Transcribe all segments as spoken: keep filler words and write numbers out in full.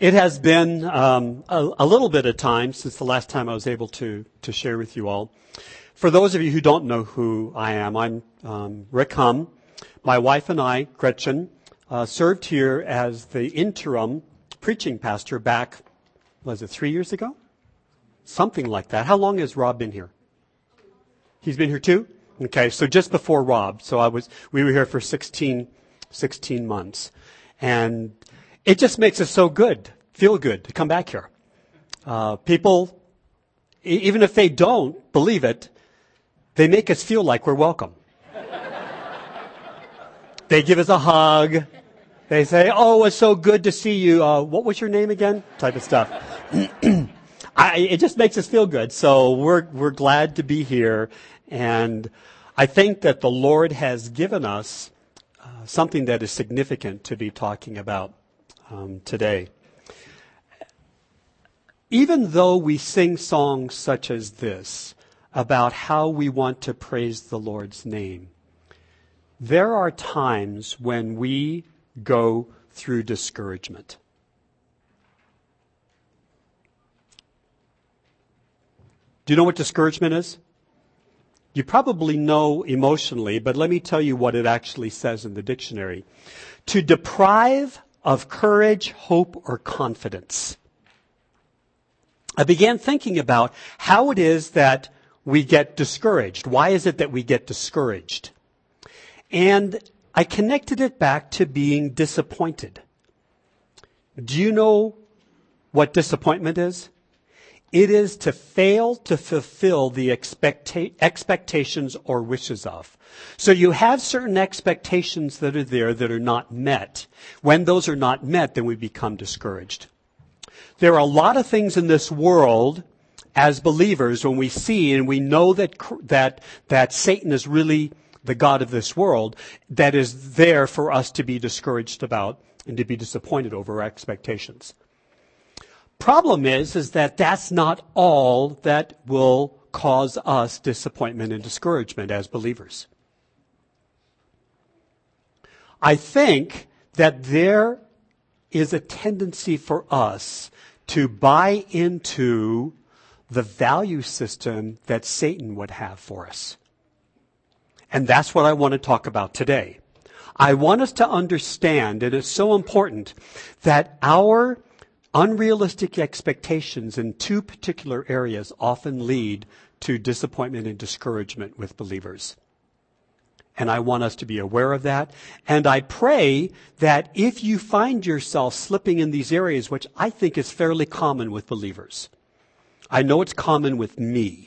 It has been um, a, a little bit of time since the last time I was able to, to share with you all. For those of you who don't know who I am, I'm um, Rick Hum. My wife and I, Gretchen, uh, served here as the interim preaching pastor back, was it three years ago? Something like that. How long has Rob been here? He's been here too? Okay, so just before Rob. So I was, we were here for sixteen, sixteen months. And it just makes us so good, feel good to come back here. Uh, people, e- even if they don't believe it, they make us feel like we're welcome. They give us a hug. They say, oh, it's so good to see you. Uh, what was your name again? Type of stuff. I, it just makes us feel good. So we're, we're glad to be here. And I think that the Lord has given us uh, something that is significant to be talking about um, today. Even though we sing songs such as this about how we want to praise the Lord's name, there are times when we go through discouragement. Do you know what discouragement is? You probably know emotionally, but let me tell you what it actually says in the dictionary. To deprive of courage, hope, or confidence. I began thinking about how it is that we get discouraged. Why is it that we get discouraged? And I connected it back to being disappointed. Do you know what disappointment is? It is to fail to fulfill the expecta- expectations or wishes of. So you have certain expectations that are there that are not met. When those are not met, then we become discouraged. There are a lot of things in this world as believers when we see and we know that that that Satan is really the god of this world, that is there for us to be discouraged about and to be disappointed over our expectations. Problem is, is that that's not all that will cause us disappointment and discouragement as believers. I think that there is a tendency for us to buy into the value system that Satan would have for us. And that's what I want to talk about today. I want us to understand, and it's so important, that our unrealistic expectations in two particular areas often lead to disappointment and discouragement with believers. And I want us to be aware of that. And I pray that if you find yourself slipping in these areas, which I think is fairly common with believers, I know it's common with me,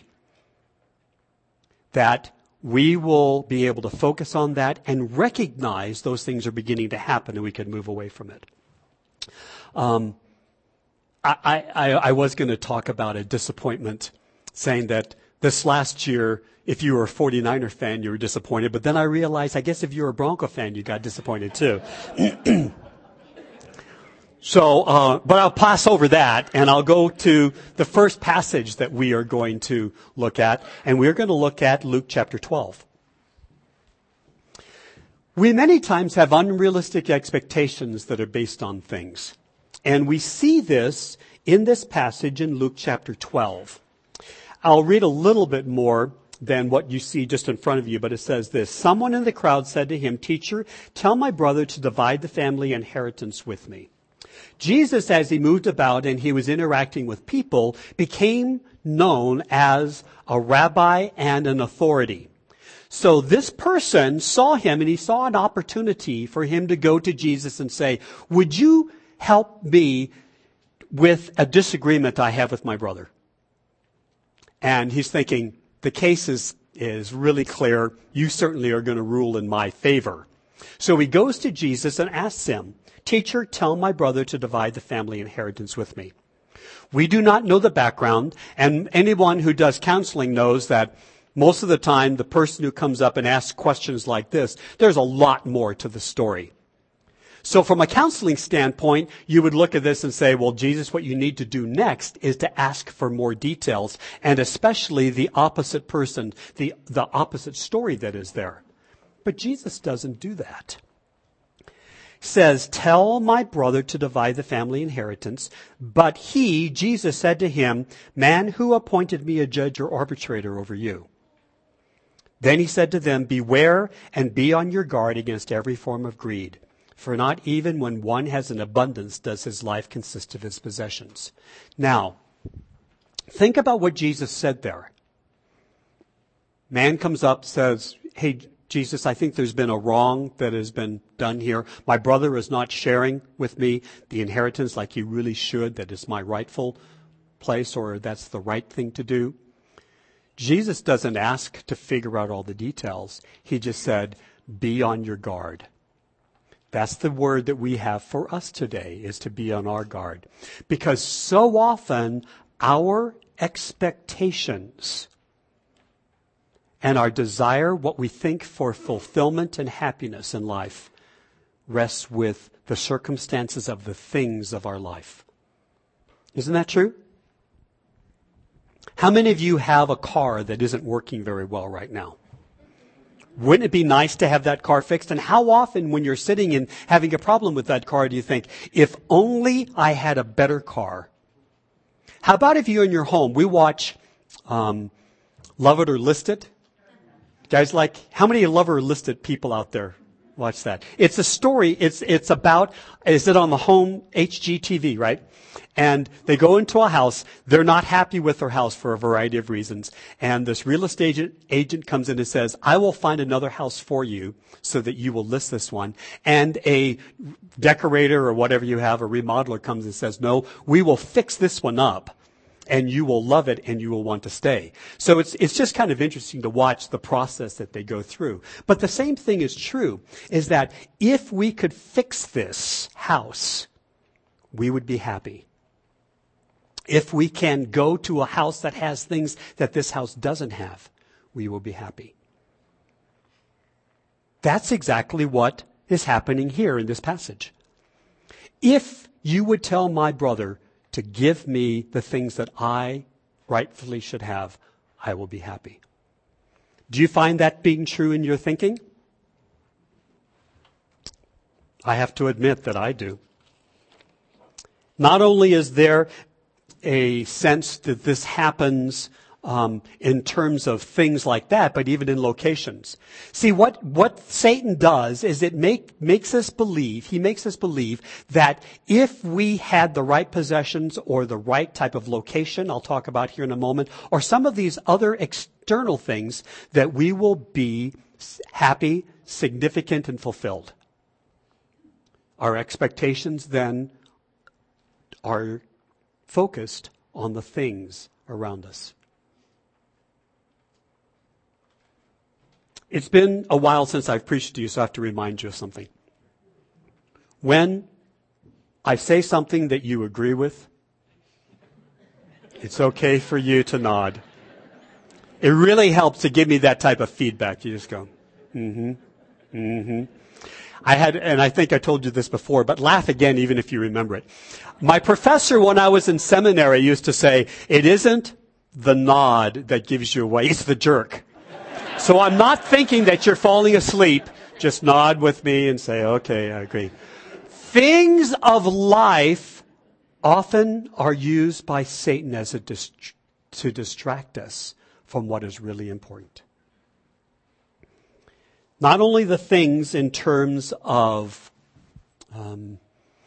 that we will be able to focus on that and recognize those things are beginning to happen and we can move away from it. Um, I, I, I was going to talk about a disappointment, saying that this last year, if you were a forty-niner fan, you were disappointed. But then I realized, I guess if you were a Bronco fan, you got disappointed too. so, uh, but I'll pass over that, and I'll go to the first passage that we are going to look at, and we're going to look at Luke chapter twelve. We many times have unrealistic expectations that are based on things. And we see this in this passage in Luke chapter twelve. I'll read a little bit more than what you see just in front of you, but it says this. Someone in the crowd said to him, "Teacher, tell my brother to divide the family inheritance with me." Jesus, as he moved about and he was interacting with people, became known as a rabbi and an authority. So this person saw him and he saw an opportunity for him to go to Jesus and say, "Would you help me with a disagreement I have with my brother?" And he's thinking, the case is, is really clear. You certainly are going to rule in my favor. So he goes to Jesus and asks him, "Teacher, tell my brother to divide the family inheritance with me." We do not know the background, and anyone who does counseling knows that most of the time the person who comes up and asks questions like this, there's a lot more to the story. So from a counseling standpoint, you would look at this and say, well, Jesus, what you need to do next is to ask for more details, and especially the opposite person, the, the opposite story that is there. But Jesus doesn't do that. says, tell my brother to divide the family inheritance. But he, Jesus, said to him, man, who appointed me a judge or arbitrator over you? Then he said to them, beware and be on your guard against every form of greed. For not even when one has an abundance does his life consist of his possessions. Now, think about what Jesus said there. Man comes up, says, hey, Jesus, I think there's been a wrong that has been done here. My brother is not sharing with me the inheritance like he really should, that is my rightful place, or that's the right thing to do. Jesus doesn't ask to figure out all the details. He just said, be on your guard. That's the word that we have for us today, is to be on our guard. Because so often our expectations and our desire, what we think for fulfillment and happiness in life, rests with the circumstances of the things of our life. Isn't that true? How many of you have a car that isn't working very well right now? Wouldn't it be nice to have that car fixed? And how often when you're sitting and having a problem with that car do you think, if only I had a better car? How about if you in your home, we watch um, Love It or List It? Guys, like, how many Love It or List It people out there watch that? It's a story. It's it's about, is it on the home H G T V, right? And they go into a house. They're not happy with their house for a variety of reasons. And this real estate agent, agent comes in and says, I will find another house for you so that you will list this one. And a decorator or whatever you have, a remodeler comes and says, no, we will fix this one up. And you will love it and you will want to stay. So it's it's just kind of interesting to watch the process that they go through. But the same thing is true, is that if we could fix this house, we would be happy. If we can go to a house that has things that this house doesn't have, we will be happy. That's exactly what is happening here in this passage. If you would tell my brother to give me the things that I rightfully should have, I will be happy. Do you find that being true in your thinking? I have to admit that I do. Not only is there a sense that this happens um, in terms of things like that, but even in locations. See, what, what Satan does is it make, makes us believe, he makes us believe that if we had the right possessions or the right type of location, I'll talk about here in a moment, or some of these other external things, that we will be happy, significant, and fulfilled. Our expectations then are focused on the things around us. It's been a while since I've preached to you, so I have to remind you of something. When I say something that you agree with, it's okay for you to nod. It really helps to give me that type of feedback. You just go, mm-hmm, mm-hmm. I had, and I think I told you this before, but laugh again even if you remember it. My professor, when I was in seminary, used to say, it isn't the nod that gives you away, it's the jerk. So I'm not thinking that you're falling asleep. Just nod with me and say, okay, I agree. Things of life often are used by Satan as a dist- to distract us from what is really important. Not only the things in terms of um,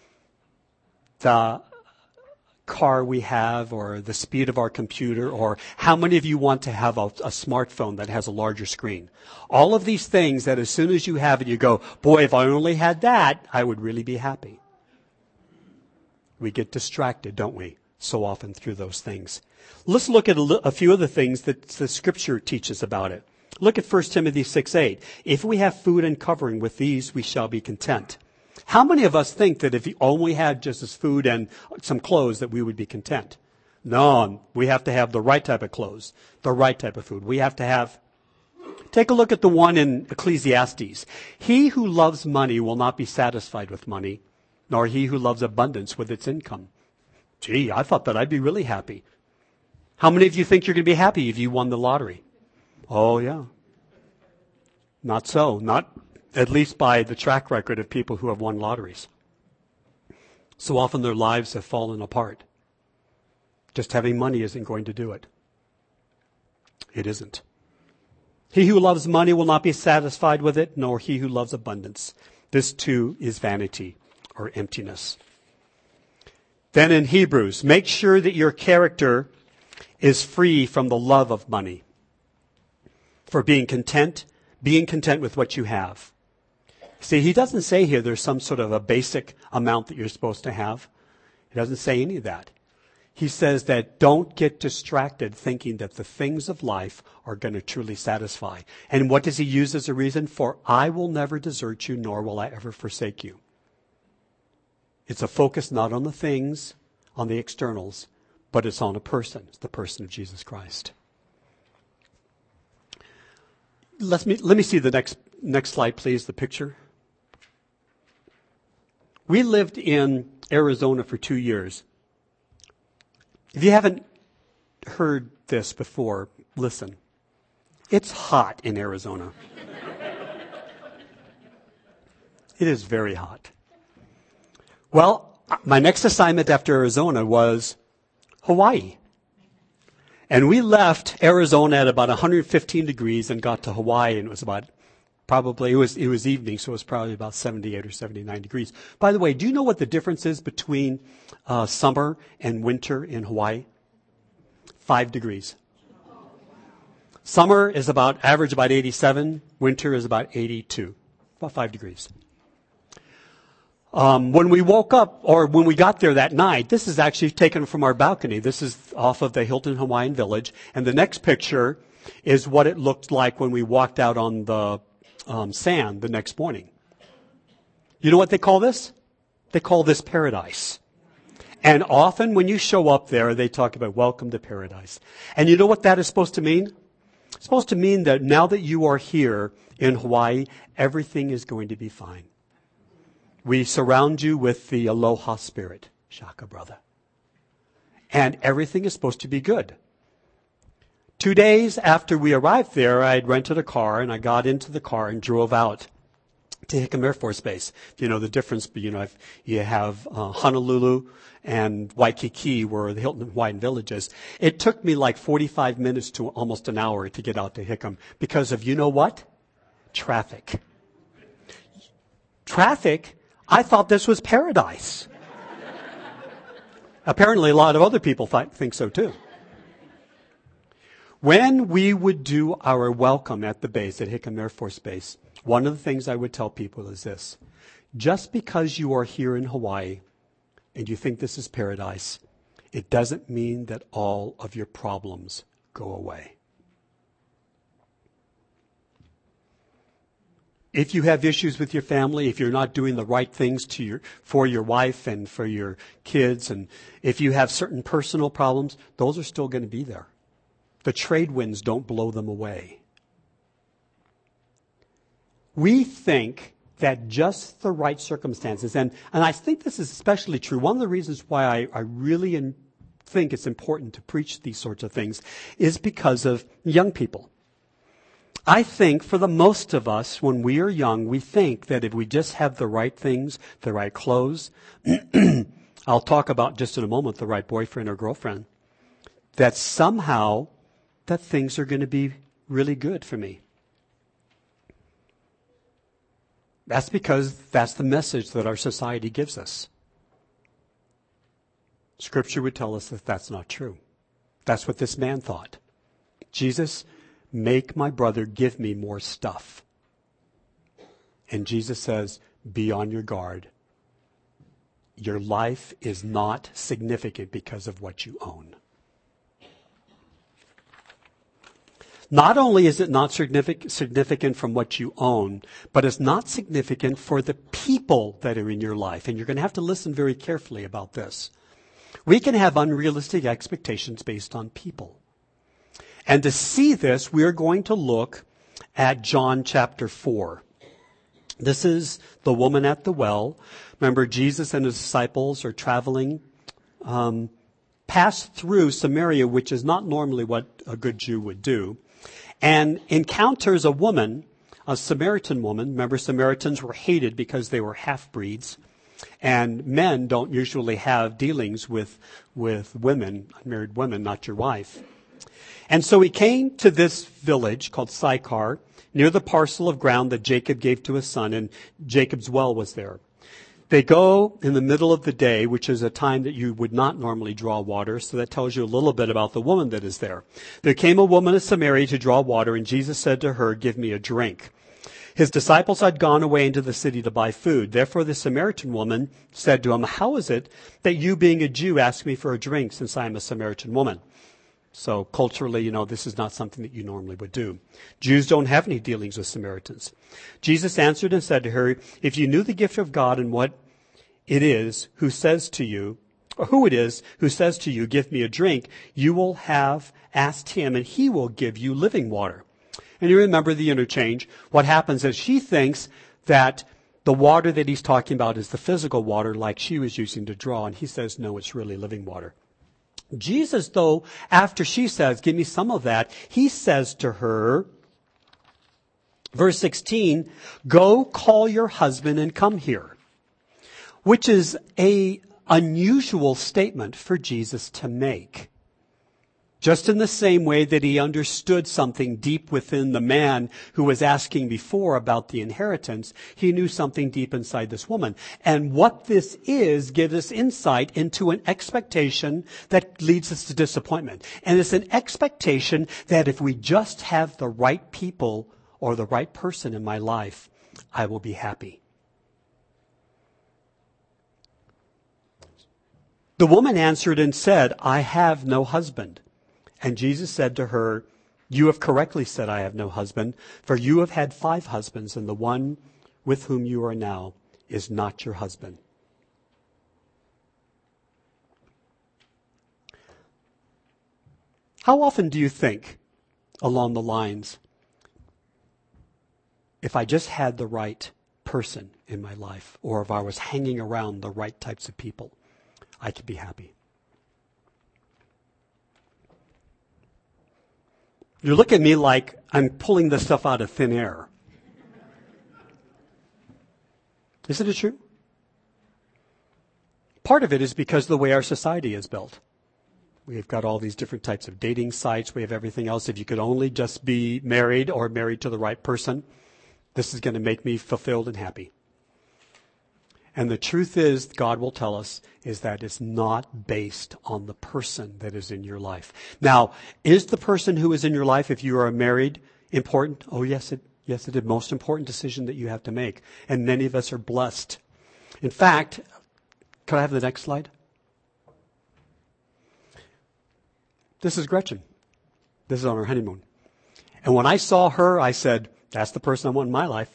the car we have, or the speed of our computer, or how many of you want to have a, a smartphone that has a larger screen. All of these things that as soon as you have it, you go, boy, if I only had that, I would really be happy. We get distracted, don't we, so often through those things. Let's look at a, li- a few of the things that the Scripture teaches about it. Look at First Timothy six eight. If we have food and covering, with these we shall be content. How many of us think that if we only had just this food and some clothes that we would be content? No, we have to have the right type of clothes, the right type of food. We have to have, take a look at the one in Ecclesiastes. He who loves money will not be satisfied with money, nor he who loves abundance with its income. Gee, I thought that I'd be really happy. How many of you think you're going to be happy if you won the lottery? Oh, yeah. Not so. Not at least by the track record of people who have won lotteries. So often their lives have fallen apart. Just having money isn't going to do it. It isn't. He who loves money will not be satisfied with it, nor he who loves abundance. This too is vanity or emptiness. Then in Hebrews, make sure that your character is free from the love of money. For being content, being content with what you have. See, he doesn't say here there's some sort of a basic amount that you're supposed to have. He doesn't say any of that. He says that don't get distracted thinking that the things of life are going to truly satisfy. And what does he use as a reason? For I will never desert you, nor will I ever forsake you. It's a focus not on the things, on the externals, but it's on a person. It's the person of Jesus Christ. Let me, let me see the next, next slide, please, the picture. We lived in Arizona for two years. If you haven't heard this before, listen. It's hot in Arizona. It is very hot. Well, my next assignment after Arizona was Hawaii. And we left Arizona at about one hundred fifteen degrees and got to Hawaii, and it was about probably, it was, it was evening, so it was probably about seventy-eight or seventy-nine degrees. By the way, do you know what the difference is between uh, summer and winter in Hawaii? Five degrees. Summer is about, average about eighty-seven. Winter is about eighty-two. About five degrees. Um, when we woke up, or when we got there that night, this is actually taken from our balcony. This is off of the Hilton Hawaiian Village. And the next picture is what it looked like when we walked out on the um, sand the next morning. You know what they call this? They call this paradise. And often when you show up there, they talk about welcome to paradise. And you know what that is supposed to mean? It's supposed to mean that now that you are here in Hawaii, everything is going to be fine. We surround you with the aloha spirit, shaka brother. And everything is supposed to be good. Two days after we arrived there, I had rented a car, and I got into the car and drove out to Hickam Air Force Base. You know, the difference, you know, if you have uh, Honolulu and Waikiki, where the Hilton Hawaiian Village is. It took me like forty-five minutes to almost an hour to get out to Hickam because of, you know what? Traffic. Traffic? I thought this was paradise. Apparently, a lot of other people th- think so too. When we would do our welcome at the base, at Hickam Air Force Base, one of the things I would tell people is this. Just because you are here in Hawaii and you think this is paradise, it doesn't mean that all of your problems go away. If you have issues with your family, if you're not doing the right things to your, for your wife and for your kids, and if you have certain personal problems, those are still going to be there. The trade winds don't blow them away. We think that just the right circumstances, and, and I think this is especially true. One of the reasons why I, I really in, think it's important to preach these sorts of things is because of young people. I think for the most of us, when we are young, we think that if we just have the right things, the right clothes, I'll talk about just in a moment the right boyfriend or girlfriend, that somehow that things are going to be really good for me. That's because that's the message that our society gives us. Scripture would tell us that that's not true. That's what this man thought. Jesus, make my brother give me more stuff. And Jesus says, be on your guard. Your life is not significant because of what you own. Not only is it not significant from what you own, but it's not significant for the people that are in your life. And you're going to have to listen very carefully about this. We can have unrealistic expectations based on people. And to see this, we're going to look at John chapter four. This is the woman at the well. Remember, Jesus and his disciples are traveling, um, passed through Samaria, which is not normally what a good Jew would do, and encounters a woman a Samaritan woman. Remember, Samaritans were hated because they were half-breeds. And men don't usually have dealings with, with women, unmarried women, not your wife. And so he came to this village called Sychar, near the parcel of ground that Jacob gave to his son, and Jacob's well was there. They go in the middle of the day, which is a time that you would not normally draw water, so that tells you a little bit about the woman that is there. There came a woman of Samaria to draw water, and Jesus said to her, "Give me a drink." His disciples had gone away into the city to buy food. Therefore the Samaritan woman said to him, "How is it that you, being a Jew, ask me for a drink, since I am a Samaritan woman?" So culturally, you know, this is not something that you normally would do. Jews don't have any dealings with Samaritans. Jesus answered and said to her, "If you knew the gift of God and what it is who says to you, or who it is who says to you, 'Give me a drink,' you will have asked him, and he will give you living water." And you remember the interchange. What happens is she thinks that the water that he's talking about is the physical water like she was using to draw, and he says, no, it's really living water. Jesus, though, after she says, "Give me some of that," he says to her, verse sixteen, "Go call your husband and come here," which is a unusual statement for Jesus to make. Just in the same way that he understood something deep within the man who was asking before about the inheritance, he knew something deep inside this woman. And what this is gives us insight into an expectation that leads us to disappointment. And it's an expectation that if we just have the right people or the right person in my life, I will be happy. The woman answered and said, "I have no husband." And Jesus said to her, "You have correctly said, 'I have no husband,' for you have had five husbands, and the one with whom you are now is not your husband." How often do you think along the lines, if I just had the right person in my life, or if I was hanging around the right types of people, I could be happy? You look at me like I'm pulling this stuff out of thin air. Isn't it true? Part of it is because of the way our society is built. We've got all these different types of dating sites. We have everything else. If you could only just be married or married to the right person, this is going to make me fulfilled and happy. And the truth is, God will tell us, is that it's not based on the person that is in your life. Now, is the person who is in your life, if you are married, important? Oh, yes, it, yes, it is the most important decision that you have to make. And many of us are blessed. In fact, can I have the next slide? This is Gretchen. This is on our honeymoon. And when I saw her, I said, that's the person I want in my life.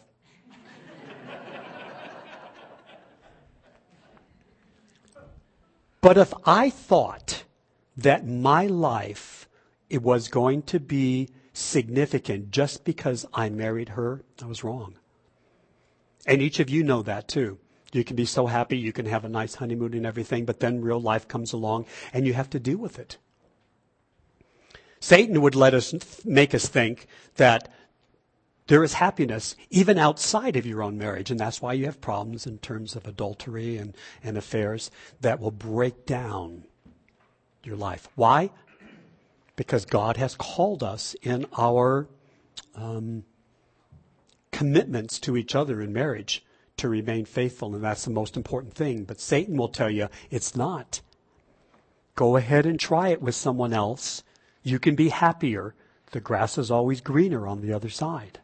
But if I thought that my life, it was going to be significant just because I married her, I was wrong. And each of you know that too. You can be so happy, you can have a nice honeymoon and everything, but then real life comes along and you have to deal with it. Satan would let us, make us think that there is happiness even outside of your own marriage, and that's why you have problems in terms of adultery and, and affairs that will break down your life. Why? Because God has called us in our um, commitments to each other in marriage to remain faithful, and that's the most important thing. But Satan will tell you it's not. Go ahead and try it with someone else. You can be happier. The grass is always greener on the other side.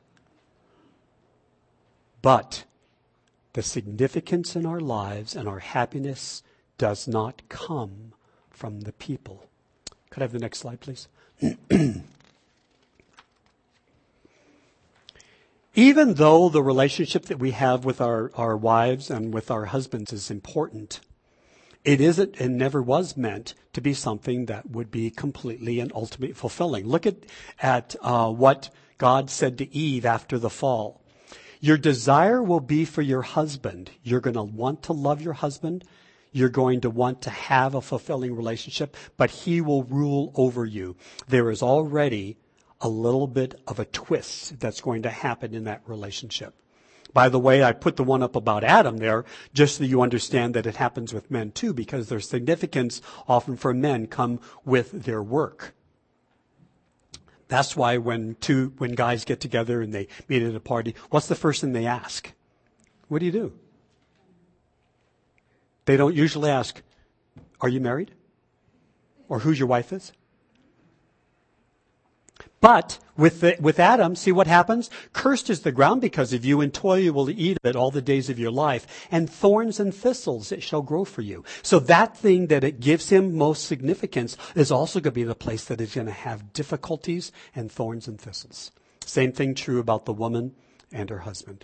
But the significance in our lives and our happiness does not come from the people. Could I have the next slide, please? Even though the relationship that we have with our, our wives and with our husbands is important, it isn't and never was meant to be something that would be completely and ultimately fulfilling. Look at, at uh, what God said to Eve after the fall. Your desire will be for your husband. You're going to want to love your husband. You're going to want to have a fulfilling relationship, but he will rule over you. There is already a little bit of a twist that's going to happen in that relationship. By the way, I put the one up about Adam there just so you understand that it happens with men too, because their significance often for men come with their work. That's why when two, when guys get together and they meet at a party, what's the first thing they ask? What do you do? They don't usually ask, are you married? Or who's your wife is? But with the, with Adam, see what happens? Cursed is the ground because of you, and toil you will eat of it all the days of your life, and thorns and thistles it shall grow for you. So that thing that it gives him most significance is also going to be the place that is going to have difficulties and thorns and thistles. Same thing true about the woman and her husband.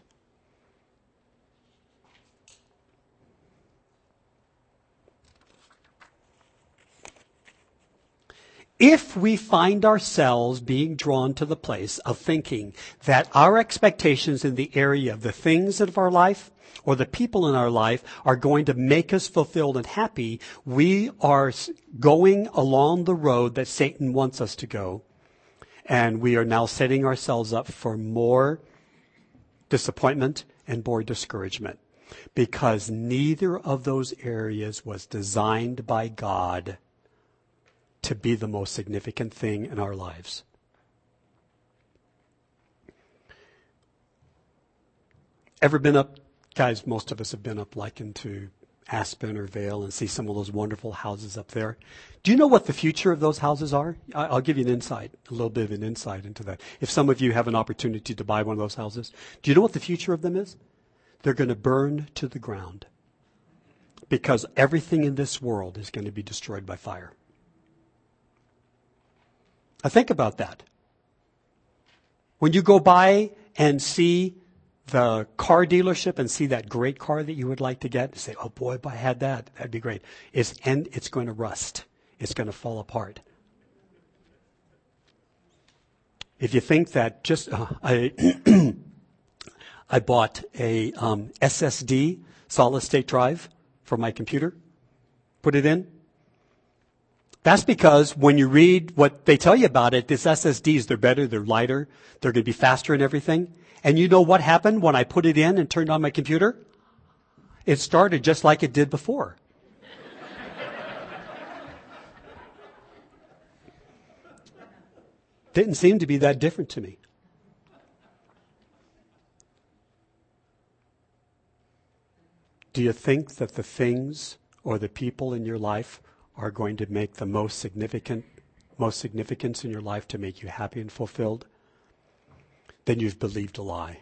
If we find ourselves being drawn to the place of thinking that our expectations in the area of the things of our life or the people in our life are going to make us fulfilled and happy, we are going along the road that Satan wants us to go. And we are now setting ourselves up for more disappointment and more discouragement, because neither of those areas was designed by God to be the most significant thing in our lives. Ever been up, guys, most of us have been up like into Aspen or Vail and see some of those wonderful houses up there. Do you know what the future of those houses are? I'll give you an insight, a little bit of an insight into that. If some of you have an opportunity to buy one of those houses, do you know what the future of them is? They're going to burn to the ground, because everything in this world is going to be destroyed by fire. Now think about that. When you go by and see the car dealership and see that great car that you would like to get, say, oh boy, if I had that, that'd be great. It's, and it's going to rust. It's going to fall apart. If you think that just, uh, I, I bought a um, S S D, solid state drive, for my computer, put it in. That's because when you read what they tell you about it, these S S Ds, they're better, they're lighter, they're going to be faster and everything. And you know what happened when I put it in and turned on my computer? It started just like it did before. Didn't seem to be that different to me. Do you think that the things or the people in your life are going to make the most significant, most significance in your life to make you happy and fulfilled? Then you've believed a lie.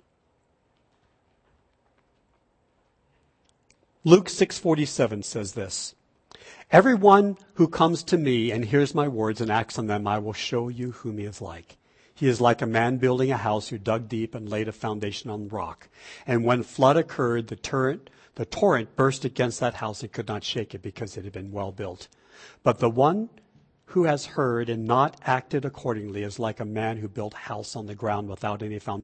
Luke six forty-seven says this: everyone who comes to me and hears my words and acts on them, I will show you whom he is like. He is like a man building a house who dug deep and laid a foundation on rock. And when flood occurred, the torrent, the torrent burst against that house and could not shake it, because it had been well built. But the one who has heard and not acted accordingly is like a man who built a house on the ground without any foundation.